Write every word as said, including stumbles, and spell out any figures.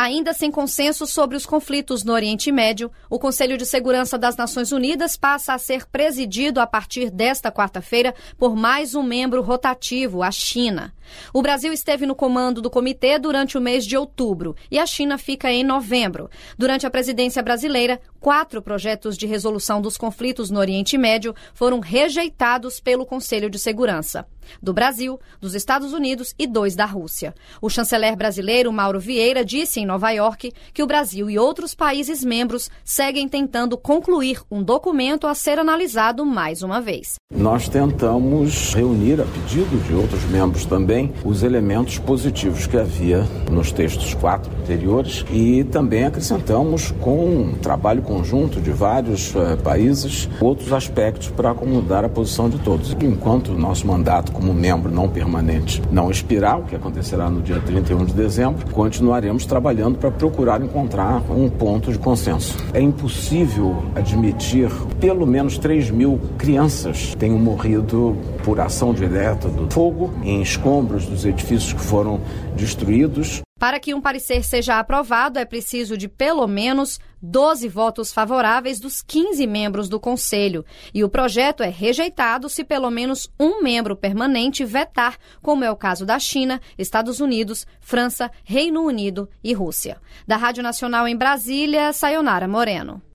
Ainda sem consenso sobre os conflitos no Oriente Médio, o Conselho de Segurança das Nações Unidas passa a ser presidido a partir desta quarta-feira por mais um membro rotativo, a China. O Brasil esteve no comando do comitê durante o mês de outubro e a China fica em novembro. Durante a presidência brasileira, quatro projetos de resolução dos conflitos no Oriente Médio foram rejeitados pelo Conselho de Segurança. Do Brasil, dos Estados Unidos e dois da Rússia. O chanceler brasileiro Mauro Vieira disse em Nova York que o Brasil e outros países membros seguem tentando concluir um documento a ser analisado mais uma vez. Nós tentamos reunir, a pedido de outros membros também, os elementos positivos que havia nos textos quatro anteriores e também acrescentamos, com um trabalho conjunto de vários uh, países, outros aspectos para acomodar a posição de todos. Enquanto o nosso mandato como membro não permanente não expirar, o que acontecerá no dia trinta e um de dezembro, continuaremos trabalhando para procurar encontrar um ponto de consenso. É impossível admitir pelo menos três mil crianças tenham morrido por ação direta do fogo em escombros dos edifícios que foram destruídos. Para que um parecer seja aprovado, é preciso de pelo menos doze votos favoráveis dos quinze membros do Conselho. E o projeto é rejeitado se pelo menos um membro permanente vetar, como é o caso da China, Estados Unidos, França, Reino Unido e Rússia. Da Rádio Nacional em Brasília, Sayonara Moreno.